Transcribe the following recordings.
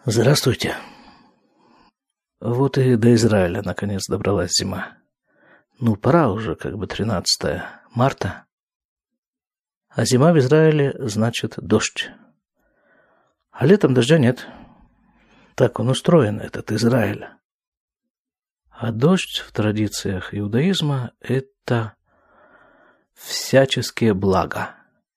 Здравствуйте. Вот и до Израиля наконец добралась зима. Пора уже, 13 марта. А зима в Израиле значит дождь. А летом дождя нет. Так он устроен, этот Израиль. А дождь в традициях иудаизма – это всяческие блага.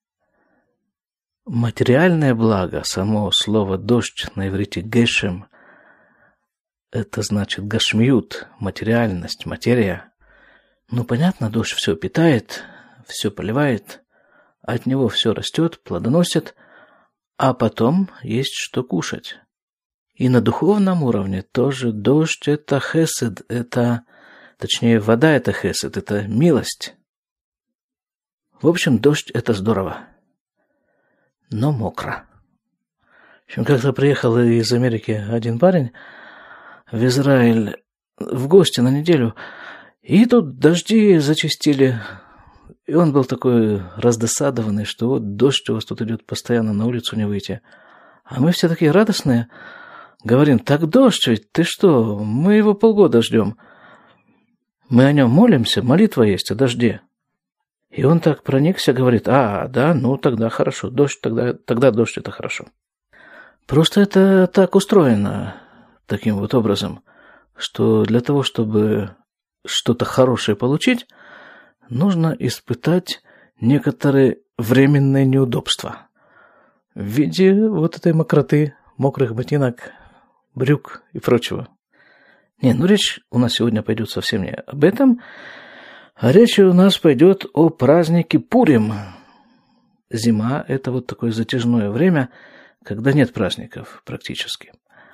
Материальное благо, само слово «дождь» на иврите «гешем» – это значит гашмиют, материальность, материя. Понятно, дождь все питает, все поливает, от него все растет, плодоносит, а потом есть что кушать. И на духовном уровне тоже дождь – это хесед, вода – это хесед, это милость. В общем, дождь – это здорово. Но мокро. В общем, как-то приехал из Америки один парень в Израиль в гости на неделю, и тут дожди зачастили. И он был такой раздосадованный, что вот дождь у вас тут идет постоянно, на улицу не выйти. А мы все такие радостные. Говорим, так дождь ведь, ты что, мы его полгода ждем. Мы о нем молимся, молитва есть о дожде. И он так проникся, говорит, да, тогда хорошо, дождь, тогда дождь это хорошо. Просто это так устроено, таким вот образом, что для того, чтобы что-то хорошее получить, нужно испытать некоторые временные неудобства в виде вот этой мокроты, мокрых ботинок, брюк и прочего. Речь у нас сегодня пойдет совсем не об этом, а речь у нас пойдет о празднике Пурим. Зима – это вот такое затяжное время, когда нет праздников практически.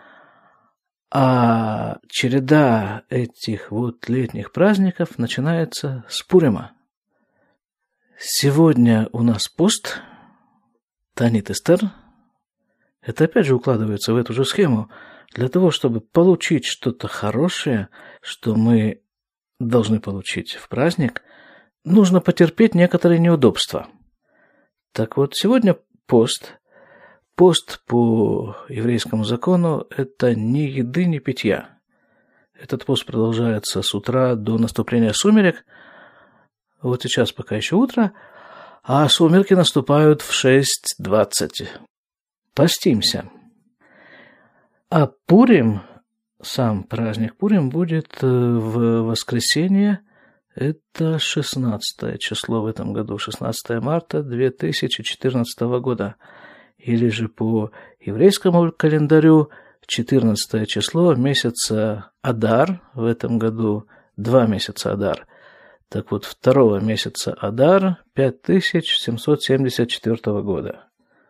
А череда этих вот летних праздников начинается с Пурима. Сегодня у нас пост, Таанит Эстер. Это опять же укладывается в эту же схему. Для того, чтобы получить что-то хорошее, что мы должны получить в праздник, нужно потерпеть некоторые неудобства. Так вот, сегодня пост. Пост по еврейскому закону – это ни еды, ни питья. Этот пост продолжается с утра до наступления сумерек. Вот сейчас пока еще утро, а сумерки наступают в 6:20. Постимся. А Пурим, сам праздник Пурим, будет в воскресенье, это 16 число в этом году, 16 марта 2014 года. Или же по еврейскому календарю 14 число месяца Адар, в этом году 2 месяца Адар. Так вот, 2 месяца Адар 5774 года.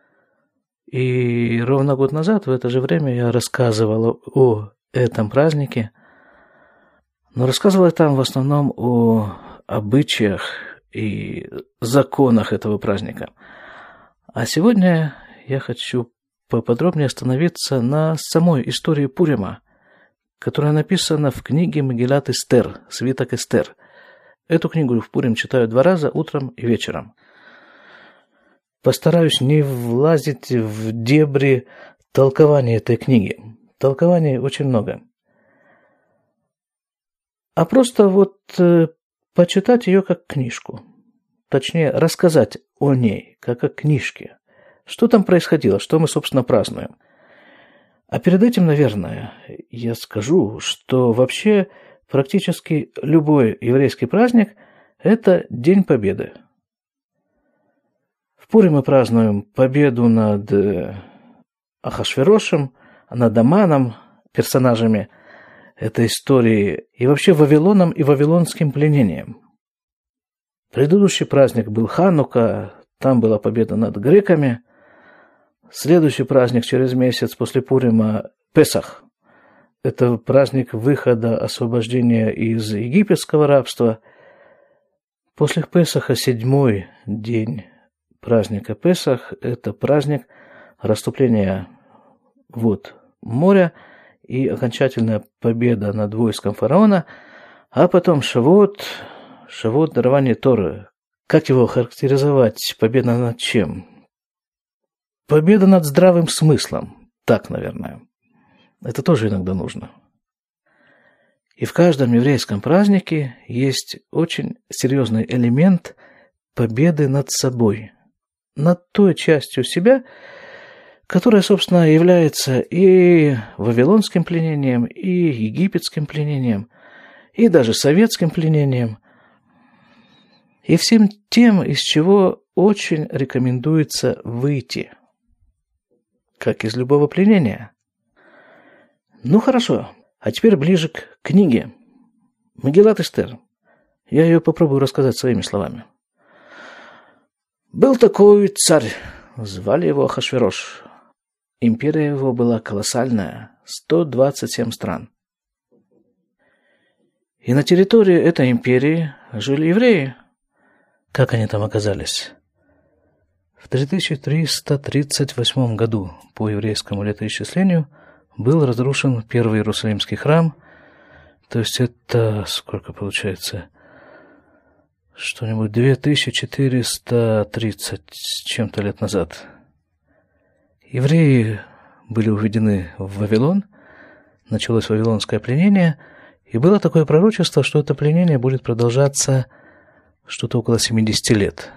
И ровно год назад, в это же время, я рассказывал о этом празднике, но рассказывал я там в основном о обычаях и законах этого праздника. А сегодня я хочу поподробнее остановиться на самой истории Пурима, которая написана в книге Мегилат Эстер, свиток Эстер. Эту книгу в Пурим читаю 2 раза, утром и вечером. Постараюсь не влазить в дебри толкования этой книги. Толкований очень много. А просто почитать ее как книжку. Точнее, рассказать о ней, как о книжке. Что там происходило, что мы, собственно, празднуем. А перед этим, наверное, я скажу, что вообще практически любой еврейский праздник – это День Победы. В Пурим мы празднуем победу над Ахашверошем, над Аманом, персонажами этой истории, и вообще Вавилоном и вавилонским пленением. Предыдущий праздник был Ханука, там была победа над греками. Следующий праздник через месяц после Пурима – Песах. Это праздник выхода, освобождения из египетского рабства. После Песаха 7-й день праздника Песах – это праздник расступления вод моря и окончательная победа над войском фараона, а потом Шавуот, дарование Торы. Как его характеризовать? Победа над чем? Победа над здравым смыслом. Так, наверное. Это тоже иногда нужно. И в каждом еврейском празднике есть очень серьезный элемент победы над собой, над той частью себя, которая, собственно, является и вавилонским пленением, и египетским пленением, и даже советским пленением, и всем тем, из чего очень рекомендуется выйти, как из любого пленения. Ну, хорошо. А теперь ближе к книге. Мегилат Эстер. Я ее попробую рассказать своими словами. Был такой царь, звали его Ахашверош. Империя его была колоссальная, 127 стран. И на территории этой империи жили евреи. Как они там оказались? В 3338 году по еврейскому летоисчислению был разрушен первый Иерусалимский храм, то есть это сколько получается? Что-нибудь 2430 с чем-то лет назад. Евреи были уведены в Вавилон, началось вавилонское пленение, и было такое пророчество, что это пленение будет продолжаться что-то около 70 лет.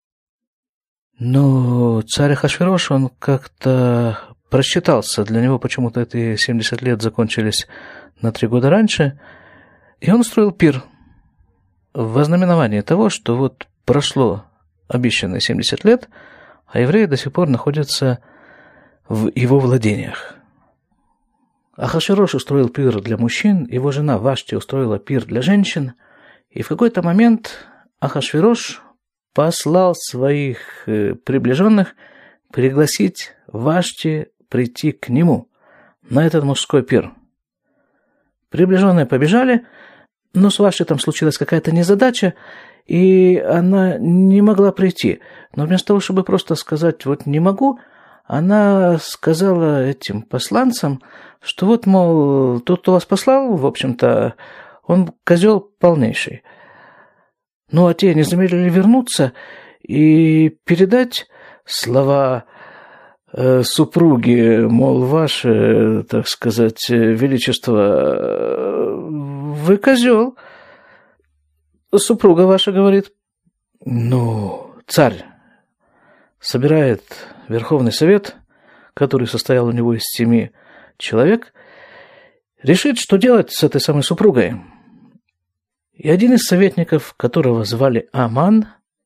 Но царь Ахашверош, он как-то просчитался. Для него почему-то эти 70 лет закончились на 3 года раньше. И он устроил пир в ознаменовании того, что вот прошло обещанные 70 лет, а евреи до сих пор находятся в его владениях. Ахашверош устроил пир для мужчин, его жена Вашти устроила пир для женщин, и в какой-то момент Ахашверош послал своих приближенных пригласить Вашти прийти к нему на этот мужской пир. Приближенные побежали, но с Вашти там случилась какая-то незадача, и она не могла прийти. Но вместо того, чтобы просто сказать «вот не могу», она сказала этим посланцам, что вот, мол, тот, кто вас послал, в общем-то, он козел полнейший. Ну, а те не замедлили вернуться и передать слова супруги, мол, ваше, так сказать, величество, вы козел. Супруга ваша говорит, ну, царь собирает Верховный Совет, который состоял у него из 7 человек, решит, что делать с этой самой супругой. И один из советников, которого звали Аман,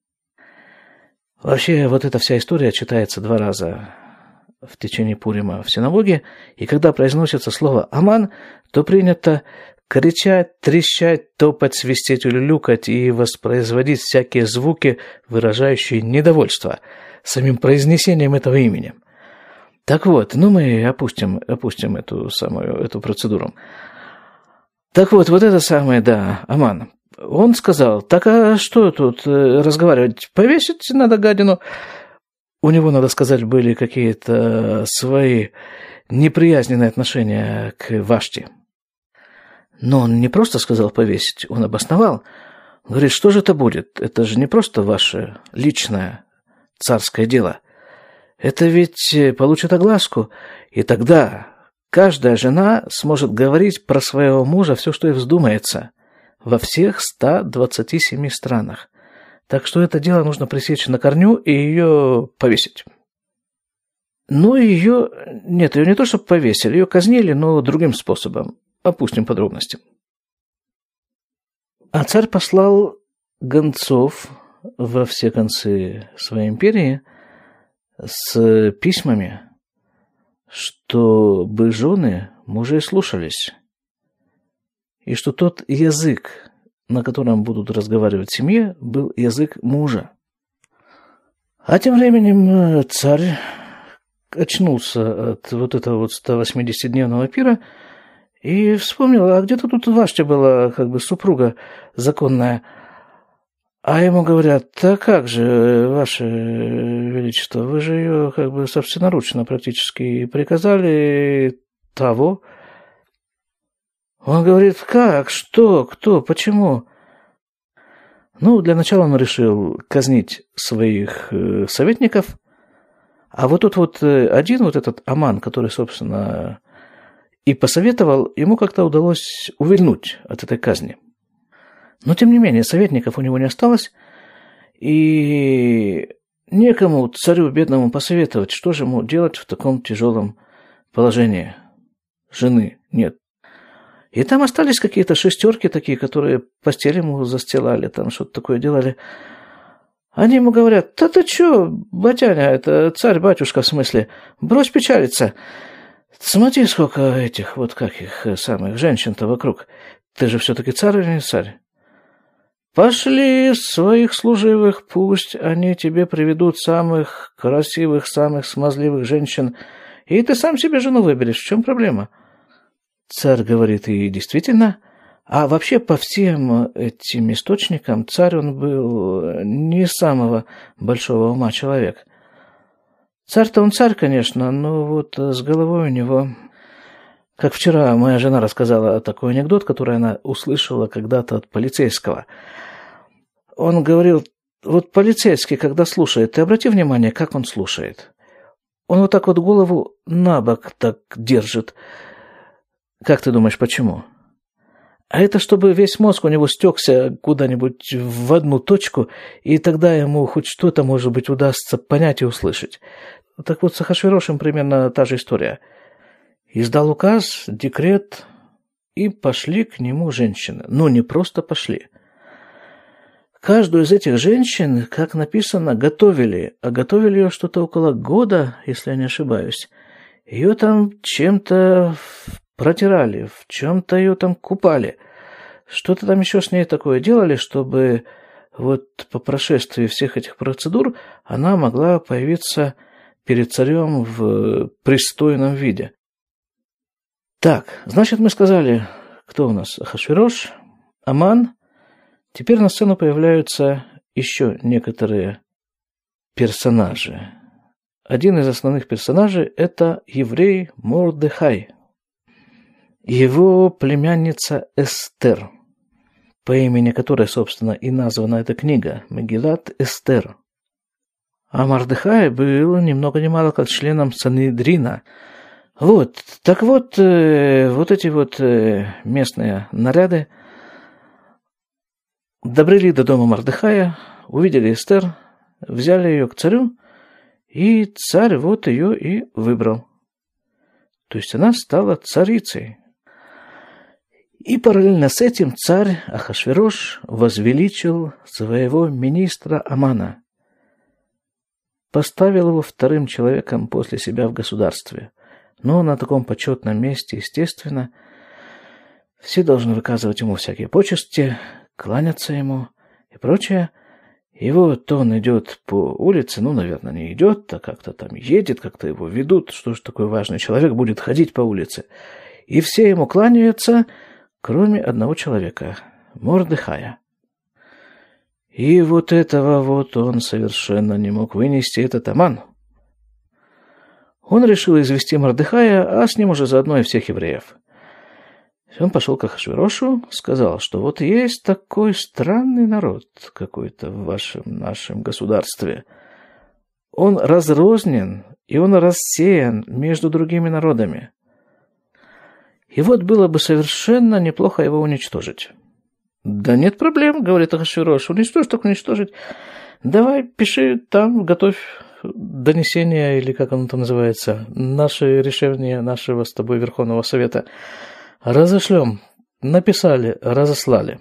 вообще вот эта вся история читается 2 раза в течение Пурима в синагоге, и когда произносится слово «Аман», то принято кричать, трещать, топать, свистеть, улюлюкать и воспроизводить всякие звуки, выражающие недовольство самим произнесением этого имени. Так вот, ну мы опустим эту процедуру. Так вот это самое, да, Аман. Он сказал, так а что тут разговаривать? Повесить надо гадину. У него, надо сказать, были какие-то свои неприязненные отношения к Вашти. Но он не просто сказал повесить, он обосновал. Говорит, что же это будет? Это же не просто ваше личное царское дело. Это ведь получит огласку. И тогда каждая жена сможет говорить про своего мужа все, что ей вздумается, во всех 127 странах. Так что это дело нужно пресечь на корню и ее повесить. Ну, ее не то, чтобы повесили, ее казнили, но другим способом. Опустим подробности. А царь послал гонцов во все концы своей империи с письмами, чтобы жены мужей слушались, и что тот язык, на котором будут разговаривать в семье, был язык мужа. А тем временем царь очнулся от вот этого 180-дневного пира и вспомнил, а где-то тут Вашти была как бы супруга законная. А ему говорят, да как же, ваше величество, вы же ее как бы собственноручно практически приказали того. Он говорит, как, что, кто, почему? Ну, для начала он решил казнить своих советников, а вот тут вот один вот этот Аман, который, собственно, и посоветовал, ему как-то удалось увильнуть от этой казни. Но, тем не менее, советников у него не осталось, и некому царю бедному посоветовать, что же ему делать в таком тяжелом положении. Жены нет. И там остались какие-то шестерки такие, которые постель ему застилали, там что-то такое делали. Они ему говорят: да ты чё, батяня, это царь-батюшка в смысле, брось печалиться. Смотри, сколько этих, вот как их самых, женщин-то вокруг. Ты же все-таки царь или не царь? Пошли своих служивых, пусть они тебе приведут самых красивых, самых смазливых женщин, и ты сам себе жену выберешь. В чем проблема? Царь говорит: и действительно. А вообще по всем этим источникам царь он был не самого большого ума человек. Царь-то он царь, конечно, но вот с головой у него... Как вчера моя жена рассказала такой анекдот, который она услышала когда-то от полицейского. Он говорил: вот полицейский, когда слушает, ты обрати внимание, как он слушает. Он вот так вот голову на бок так держит. Как ты думаешь, почему? А это чтобы весь мозг у него стекся куда-нибудь в одну точку, и тогда ему хоть что-то, может быть, удастся понять и услышать. Так вот, с Ахашверошем примерно та же история. Издал указ, декрет, и пошли к нему женщины. Но не просто пошли. Каждую из этих женщин, как написано, готовили. А готовили ее что-то около года, если я не ошибаюсь. Ее там чем-то протирали, в чем-то ее там купали. Что-то там еще с ней такое делали, чтобы вот по прошествии всех этих процедур она могла появиться перед царем в пристойном виде. Так, значит, мы сказали, кто у нас? Ахашверош, Аман. Теперь на сцену появляются еще некоторые персонажи. Один из основных персонажей – это еврей Мордехай. Его племянница Эстер, по имени которой, собственно, и названа эта книга, Мегилат Эстер. А Мордехай был ни много ни мало как членом Санедрина. Вот, так вот, вот эти вот местные наряды добрели до дома Мордехая, увидели Эстер, взяли ее к царю, и царь вот ее и выбрал. То есть она стала царицей. И параллельно с этим царь Ахашверош возвеличил своего министра Амана, поставил его вторым человеком после себя в государстве. Но на таком почетном месте, естественно, все должны выказывать ему всякие почести, кланяться ему и прочее. И вот он идет по улице, ну, наверное, не идет, а как-то там едет, как-то его ведут. Что же такой важный человек будет ходить по улице? И все ему кланяются, кроме одного человека, Мордехая. И вот этого вот он совершенно не мог вынести, этот Аман. Он решил извести Мордехая, а с ним уже заодно и всех евреев. Он пошел к Ахашверошу, сказал, что вот есть такой странный народ какой-то в нашем государстве. Он разрознен, и он рассеян между другими народами. И вот было бы совершенно неплохо его уничтожить. Да нет проблем, говорит Ахашверош, уничтожить так уничтожить. Давай, пиши там, готовь донесение, или как оно там называется, наше решение нашего с тобой Верховного Совета. Разошлем. Написали, разослали.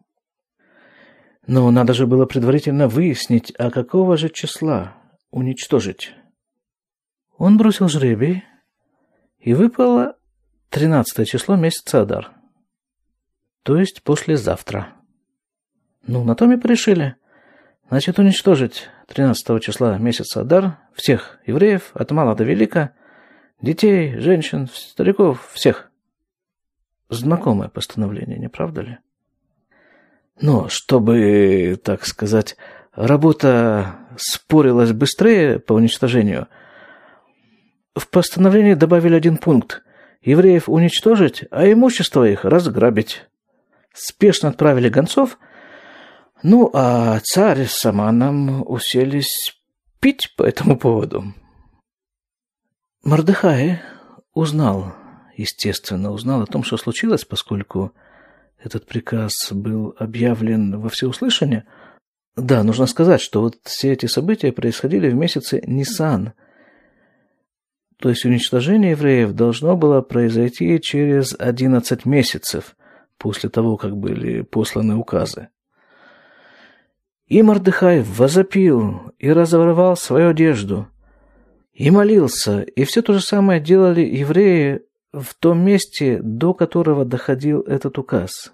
Но надо же было предварительно выяснить, а какого же числа уничтожить. Он бросил жребий, и выпало 13 число месяца Адар. То есть послезавтра. Ну, на том и порешили. Значит, уничтожить 13 числа месяца Адар всех евреев, от мала до велика, детей, женщин, стариков, всех. Знакомое постановление, не правда ли? Но чтобы, так сказать, работа спорилась быстрее по уничтожению, в постановлении добавили один пункт: евреев уничтожить, а имущество их разграбить. Спешно отправили гонцов, ну а царь с Аманом уселись пить по этому поводу. Мордехай узнал естественно, узнал о том, что случилось, поскольку этот приказ был объявлен во всеуслышание. Да, нужно сказать, что вот все эти события происходили в месяце Нисан. То есть уничтожение евреев должно было произойти через 11 месяцев после того, как были посланы указы. И Мордехай возопил и разорвал свою одежду, и молился, и все то же самое делали евреи в том месте, до которого доходил этот указ.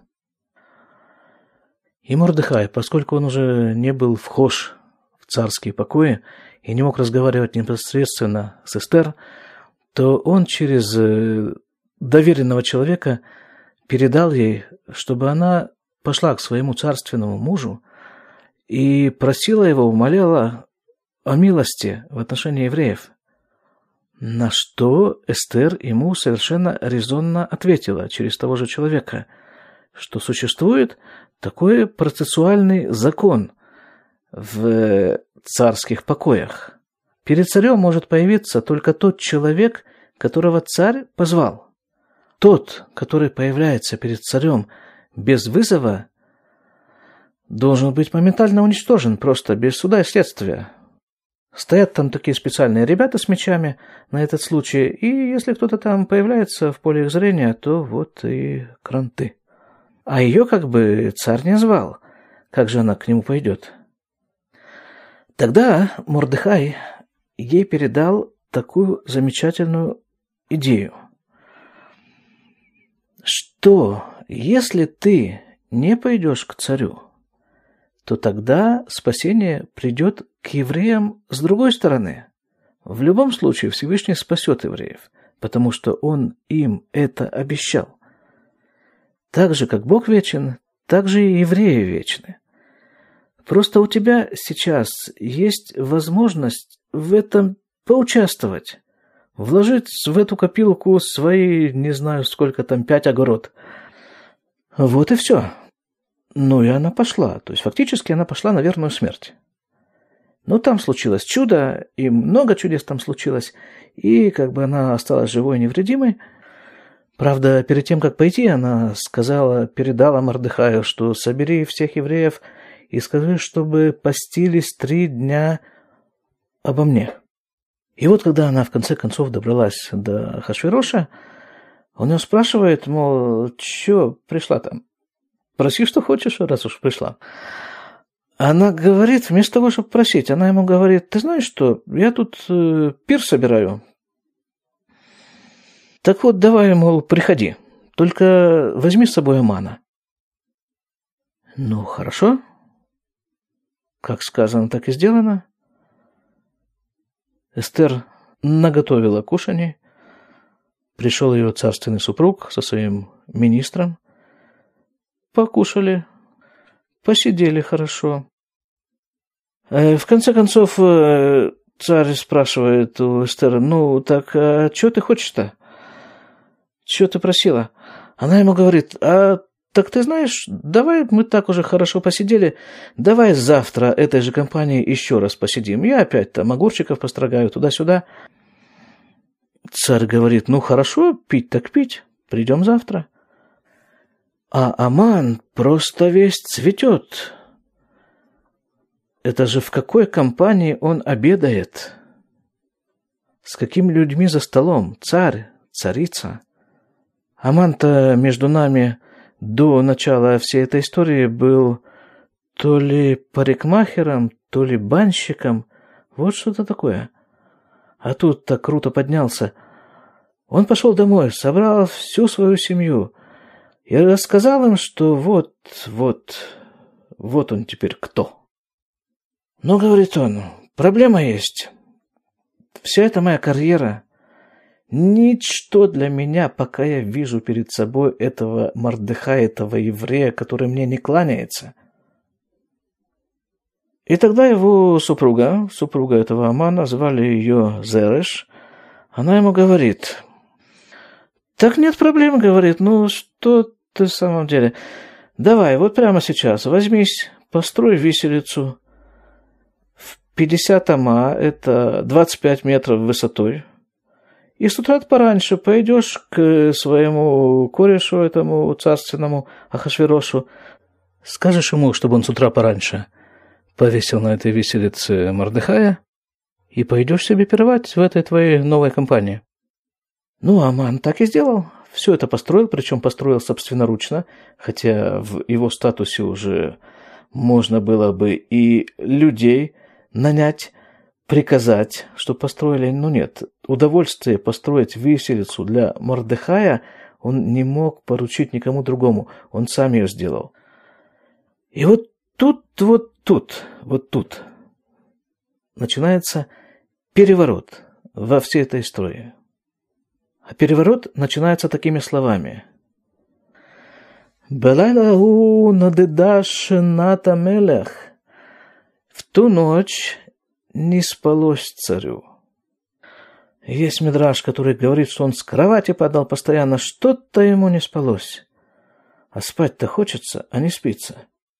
И Мордехай, поскольку он уже не был вхож в царские покои и не мог разговаривать непосредственно с Эстер, то он через доверенного человека передал ей, чтобы она пошла к своему царственному мужу и просила его, умоляла о милости в отношении евреев. На что Эстер ему совершенно резонно ответила через того же человека, что существует такой процессуальный закон в царских покоях. Перед царем может появиться только тот человек, которого царь позвал. Тот, который появляется перед царем без вызова, должен быть моментально уничтожен, просто без суда и следствия. Стоят там такие специальные ребята с мечами на этот случай, и если кто-то там появляется в поле их зрения, то вот и кранты. А ее как бы царь не звал. Как же она к нему пойдет? Тогда Мордехай ей передал такую замечательную идею, что если ты не пойдешь к царю, то тогда спасение придет к евреям с другой стороны. В любом случае Всевышний спасет евреев, потому что Он им это обещал. Так же, как Бог вечен, так же и евреи вечны. Просто у тебя сейчас есть возможность в этом поучаствовать, вложить в эту копилку свои, не знаю сколько там, 5 огород. Вот и все. Ну и она пошла, то есть фактически она пошла на верную смерть. Но там случилось чудо, и много чудес там случилось, и как бы она осталась живой и невредимой. Правда, перед тем, как пойти, она передала Мордехаю, что собери всех евреев и скажи, чтобы постились 3 дня обо мне. И вот когда она в конце концов добралась до Ахашвероша, он ее спрашивает, мол, что пришла там? Проси, что хочешь, раз уж пришла. Она говорит, вместо того, чтобы просить, она ему говорит, ты знаешь что, я тут пир собираю. Так вот, давай, мол, приходи, только возьми с собой Амана. Ну, хорошо. Как сказано, так и сделано. Эстер наготовила кушанье. Пришел ее царственный супруг со своим министром. Покушали, посидели хорошо. В конце концов, царь спрашивает у Эстер, ну, так, а что ты хочешь-то? Что ты просила? Она ему говорит, а так ты знаешь, давай мы так уже хорошо посидели, давай завтра этой же компанией еще раз посидим. Я опять там огурчиков построгаю туда-сюда. Царь говорит, ну хорошо, пить так пить, придем завтра. А Аман просто весь цветет. Это же в какой компании он обедает? С какими людьми за столом? Царь, царица. Аман-то между нами до начала всей этой истории был то ли парикмахером, то ли банщиком. Вот что-то такое. А тут так круто поднялся. Он пошел домой, собрал всю свою семью и рассказал им, что вот он теперь кто. Но, говорит он, проблема есть. Вся эта моя карьера — ничто для меня, пока я вижу перед собой этого Мордехая, этого еврея, который мне не кланяется. И тогда его супруга этого Амана, звали ее Зереш, она ему говорит, так нет проблем, говорит, ну что ты в самом деле, давай, вот прямо сейчас возьмись, построй виселицу в 50 ама, это 25 метров высотой, И с утра пораньше пойдешь к своему корешу этому царственному Ахашверошу, скажешь ему, чтобы он с утра пораньше повесил на этой виселице Мордехая, и пойдешь себе пировать в этой твоей новой компании. Ну, Аман так и сделал. Все это построил, причем построил собственноручно, хотя в его статусе уже можно было бы и людей нанять, приказать, что построили. Но нет, удовольствие построить виселицу для Мордехая он не мог поручить никому другому. Он сам ее сделал. И вот тут начинается переворот во всей этой истории. А переворот начинается такими словами. «Белайлаху надедаш ната мелех». В ту ночь не спалось царю. Есть мидраш, который говорит, что он с кровати падал постоянно, что-то ему не спалось. А спать-то хочется, а не спится.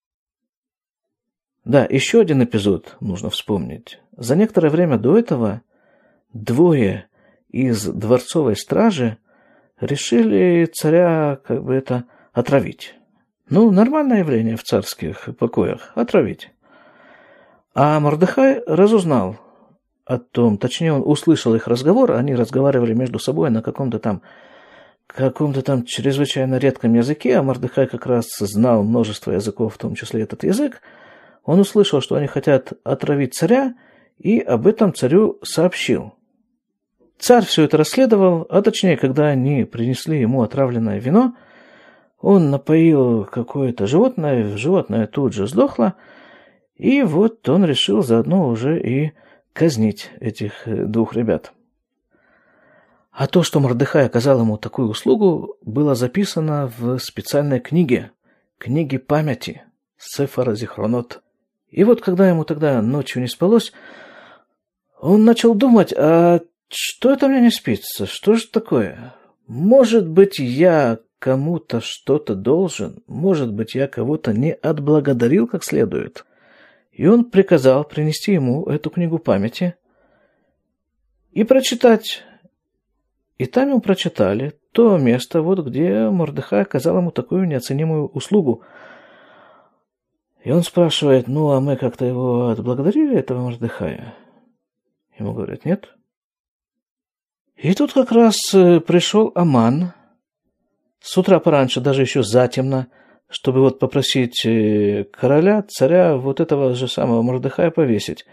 Да, еще один эпизод нужно вспомнить. За некоторое время до этого двое из дворцовой стражи решили царя отравить. Ну, нормальное явление в царских покоях – отравить. А Мордехай разузнал о том, точнее, он услышал их разговор, они разговаривали между собой на каком-то там чрезвычайно редком языке, а Мордехай как раз знал множество языков, в том числе этот язык. Он услышал, что они хотят отравить царя, и об этом царю сообщил. Царь все это расследовал, а точнее, когда они принесли ему отравленное вино, он напоил какое-то животное тут же сдохло, и вот он решил заодно уже и казнить этих двух ребят. А то, что Мордехай оказал ему такую услугу, было записано в специальной книге памяти, Сефер Зихронот. И вот когда ему тогда ночью не спалось, он начал думать, а что это мне не спится? Что же такое? Может быть, я кому-то что-то должен? Может быть, я кого-то не отблагодарил как следует? И он приказал принести ему эту книгу памяти и прочитать. И там ему прочитали то место, вот где Мордехай оказал ему такую неоценимую услугу. И он спрашивает, а мы как-то его отблагодарили, этого Мордехая? Ему говорят, нет. И тут как раз пришел Аман, с утра пораньше, даже еще затемно, чтобы вот попросить короля, царя, вот этого же самого Мордехая повесить.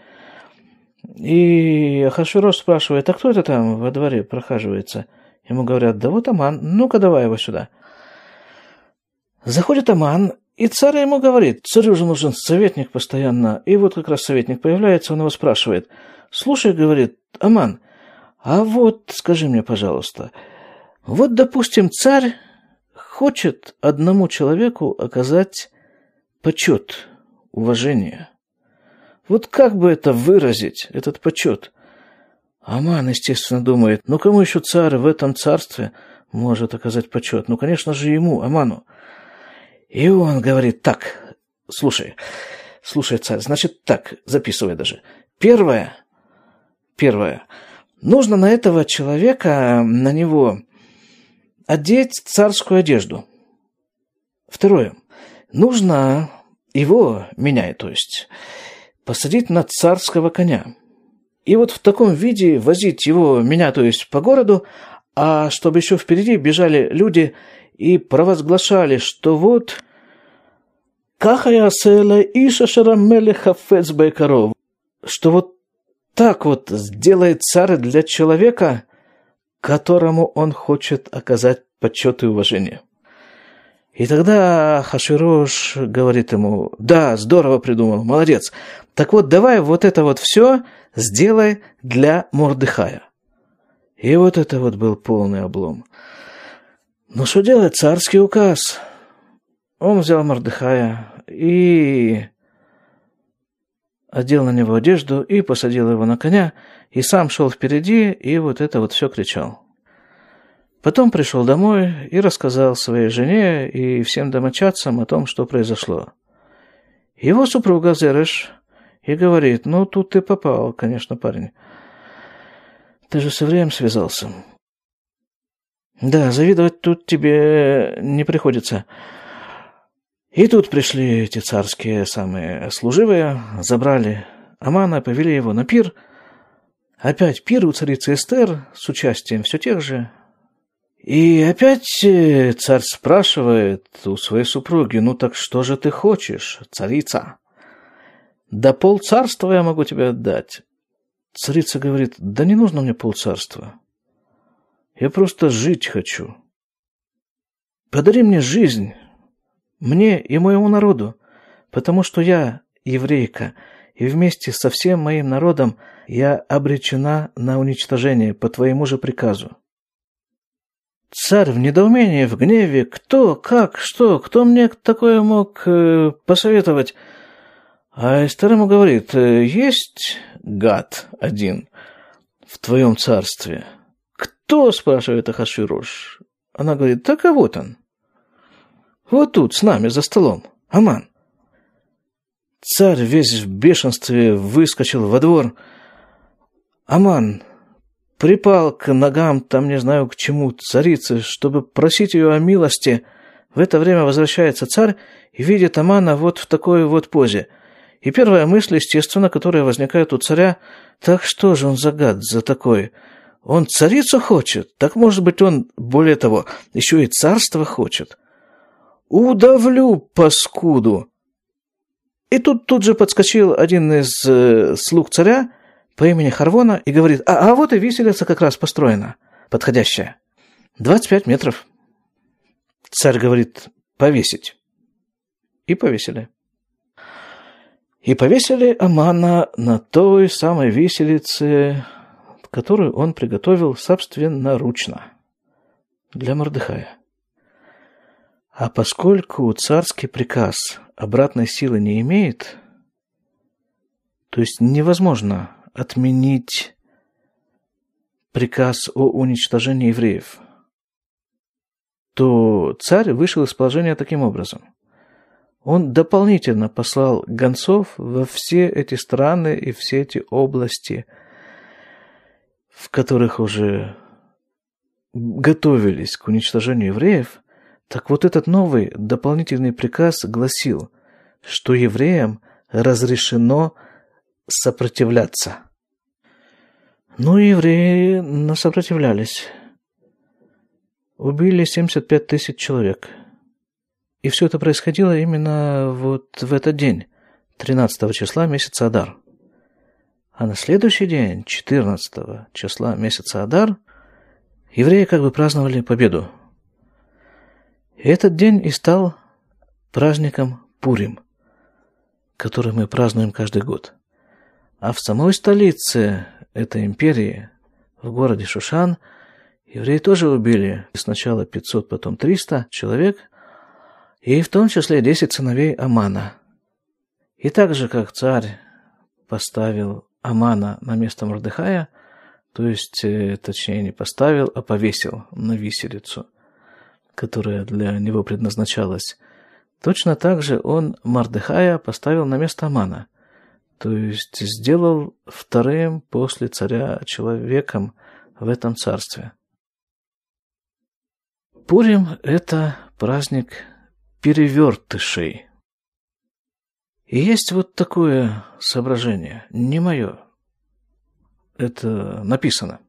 И Ахашверош спрашивает, а кто это там во дворе прохаживается? Ему говорят, да вот Аман, ну-ка давай его сюда. Заходит Аман, и царь ему говорит, царю же нужен советник постоянно. И вот как раз советник появляется, он его спрашивает, слушай, говорит, Аман, а вот скажи мне, пожалуйста, вот, допустим, царь хочет одному человеку оказать почет, уважение. Вот как бы это выразить, этот почет? Аман, естественно, думает, кому еще царь в этом царстве может оказать почет? Конечно же, ему, Аману. И он говорит, так, слушай, царь, значит так, записывай даже. Первое, нужно на этого человека, на него одеть царскую одежду. Второе, нужно меня, то есть, посадить на царского коня. И вот в таком виде возить меня, то есть, по городу, а чтобы еще впереди бежали люди и провозглашали, что вот что вот так вот сделает царь для человека, которому он хочет оказать почет и уважение. И тогда Ахашверош говорит ему, да, здорово придумал, молодец. Так вот, давай вот это вот все сделай для Мордехая. И вот это вот был полный облом. Что делать? Царский указ. Он взял Мордехая и одел на него одежду и посадил его на коня, и сам шел впереди, и вот это вот все кричал. Потом пришел домой и рассказал своей жене и всем домочадцам о том, что произошло. Его супруга Зереш и говорит, тут ты попал, конечно, парень. Ты же с евреем связался. Да, завидовать тут тебе не приходится. И тут пришли эти царские самые служивые, забрали Амана, повели его на пир. Опять пир у царицы Эстер с участием все тех же. И опять царь спрашивает у своей супруги: ну так что же ты хочешь, царица? Да полцарства я могу тебе отдать. Царица говорит: да не нужно мне полцарства. Я просто жить хочу. Подари мне жизнь, мне и моему народу, потому что я еврейка, и вместе со всем моим народом я обречена на уничтожение по твоему же приказу. Царь в недоумении, в гневе: кто, как, что, кто мне такое мог посоветовать? А Эстер ему говорит: есть гад один в твоем царстве. Кто, спрашивает Ахашвирош? Она говорит: так а вот он. Вот тут, с нами, за столом. Аман. Царь весь в бешенстве выскочил во двор. Аман припал к ногам, там не знаю к чему, царицы, чтобы просить ее о милости. В это время возвращается царь и видит Амана вот в такой вот позе. И первая мысль, естественно, которая возникает у царя: так что же он за гад, за такой? Он царицу хочет? Так, может быть, он, более того, еще и царство хочет? Удавлю, паскуду! И тут же подскочил один из слуг царя по имени Харвона и говорит: а вот и виселица как раз построена, подходящая. 25 метров. Царь говорит: повесить. И повесили. И повесили Амана на той самой виселице, которую он приготовил собственноручно для Мордехая. А поскольку царский приказ обратной силы не имеет, то есть невозможно отменить приказ о уничтожении евреев, то царь вышел из положения таким образом. Он дополнительно послал гонцов во все эти страны и все эти области, в которых уже готовились к уничтожению евреев. Так вот, этот новый дополнительный приказ гласил, что евреям разрешено сопротивляться. Ну, евреи насопротивлялись. Убили 75 тысяч человек. И все это происходило именно вот в этот день, 13 числа месяца Адар. А на следующий день, 14 числа месяца Адар, евреи как бы праздновали победу. И этот день и стал праздником Пурим, который мы празднуем каждый год. А в самой столице этой империи, в городе Шушан, евреи тоже убили сначала 500, потом 300 человек, и в том числе 10 сыновей Амана. И так же, как царь поставил Амана на место Мордехая, то есть, точнее, не поставил, а повесил на виселицу, которая для него предназначалась, точно так же он Мордехая поставил на место Амана, то есть сделал вторым после царя человеком в этом царстве. Пурим – это праздник перевертышей. И есть вот такое соображение, не мое, это написано.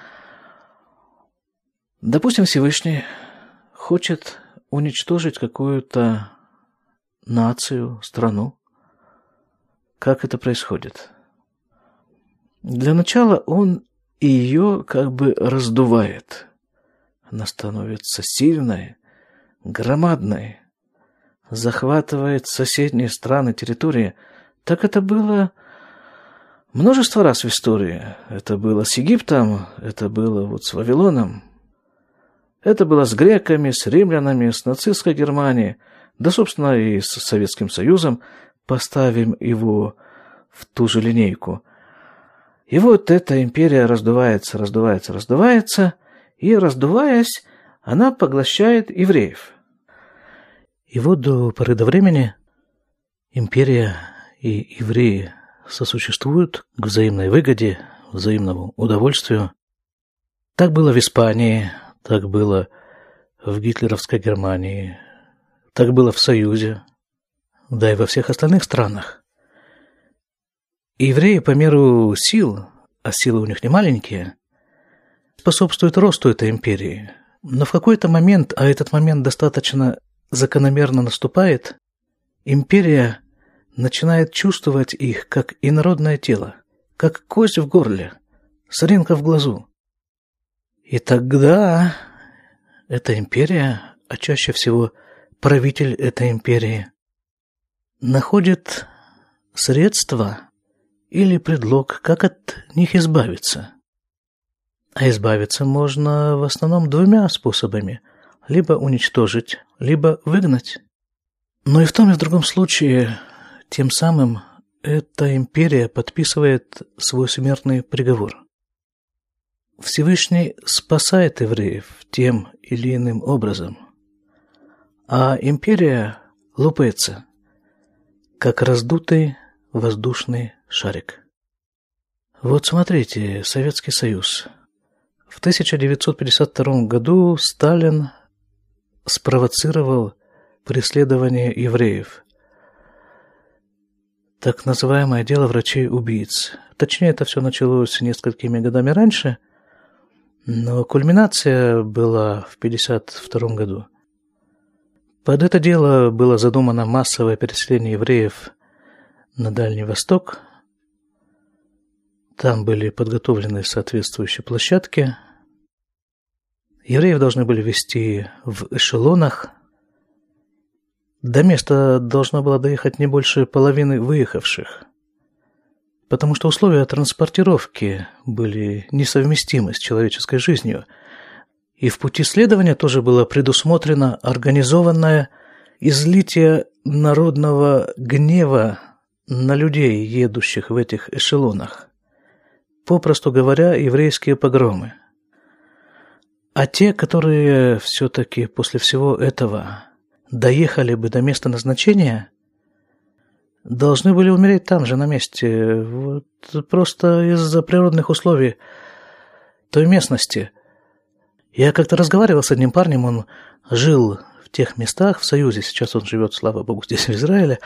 Допустим, Всевышний хочет уничтожить какую-то нацию, страну. Как это происходит? Для начала он ее как бы раздувает. Она становится сильной, громадной, захватывает соседние страны, территории. Так это было множество раз в истории. Это было с Египтом, это было вот с Вавилоном. Это было с греками, с римлянами, с нацистской Германией, да, собственно, и с Советским Союзом, поставим его в ту же линейку. И вот эта империя раздувается, и, раздуваясь, она поглощает евреев. И вот до поры до времени империя и евреи сосуществуют к взаимной выгоде, взаимному удовольствию. Так было в Испании, Так было в гитлеровской Германии, так было в Союзе, да и во всех остальных странах. И евреи по меру сил, а силы у них не маленькие, способствуют росту этой империи. Но в какой-то момент, а этот момент достаточно закономерно наступает, империя начинает чувствовать их как инородное тело, как кость в горле, соринка в глазу. И тогда эта империя, а чаще всего правитель этой империи, находит средства или предлог, как от них избавиться. А избавиться можно в основном двумя способами: либо уничтожить, либо выгнать. Но и в том, и в другом случае, тем самым эта империя подписывает свой смертный приговор. Всевышний спасает евреев тем или иным образом, а империя лопается, как раздутый воздушный шарик. Вот смотрите, Советский Союз. В 1952 году Сталин спровоцировал преследование евреев. Так называемое дело врачей-убийц. Точнее, это все началось несколькими годами раньше, но кульминация была в 1952 году. Под это дело было задумано массовое переселение евреев на Дальний Восток. Там были подготовлены соответствующие площадки. Евреев должны были везти в эшелонах. До места должно было доехать не больше половины выехавших, потому что условия транспортировки были несовместимы с человеческой жизнью. И в пути следования тоже было предусмотрено организованное излитие народного гнева на людей, едущих в этих эшелонах. Попросту говоря, еврейские погромы. А те, которые все-таки после всего этого доехали бы до места назначения, должны были умереть там же, на месте. Вот просто из-за природных условий той местности. Я как-то разговаривал с одним парнем, он жил в тех местах в Союзе, сейчас он живет, слава богу, здесь, в Израиле.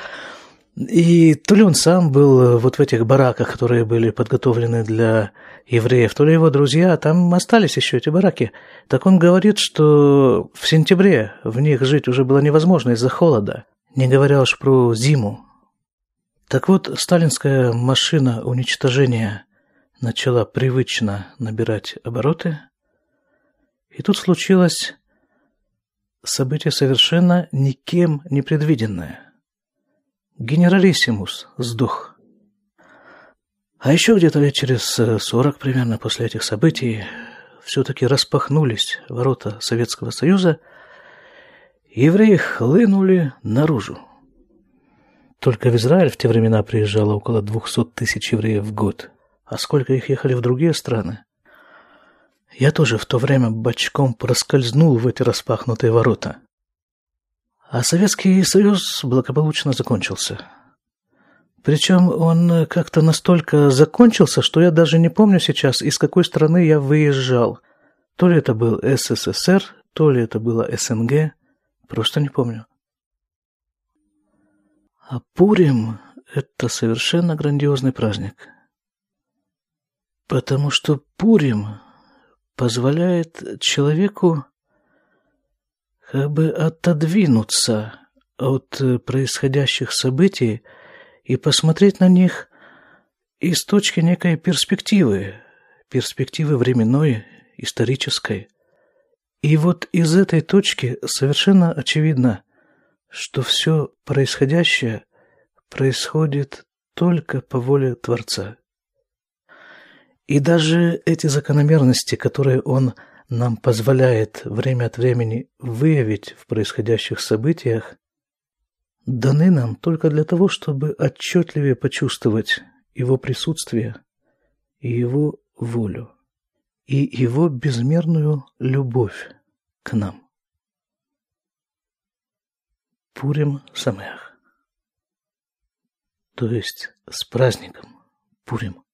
И то ли он сам был вот в этих бараках, которые были подготовлены для евреев, то ли его друзья, там остались еще эти бараки. Так он говорит, что в сентябре в них жить уже было невозможно из-за холода, не говоря уж про зиму. Так вот, сталинская машина уничтожения начала привычно набирать обороты, и тут случилось событие совершенно никем не предвиденное. Генералиссимус сдох. А еще где-то лет через 40 примерно после этих событий все-таки распахнулись ворота Советского Союза, и евреи хлынули наружу. Только в Израиль в те времена приезжало около 200 тысяч евреев в год. А сколько их ехали в другие страны? Я тоже в то время бочком проскользнул в эти распахнутые ворота. А Советский Союз благополучно закончился. Причем он как-то настолько закончился, что я даже не помню сейчас, из какой страны я выезжал. То ли это был СССР, то ли это было СНГ, просто не помню. А Пурим – это совершенно грандиозный праздник. Потому что Пурим позволяет человеку как бы отодвинуться от происходящих событий и посмотреть на них из точки некой перспективы временной, исторической. И вот из этой точки совершенно очевидно, что все происходящее происходит только по воле Творца. И даже эти закономерности, которые Он нам позволяет время от времени выявить в происходящих событиях, даны нам только для того, чтобы отчетливее почувствовать Его присутствие и Его волю, и Его безмерную любовь к нам. Пурим Самеах. То есть с праздником Пурим.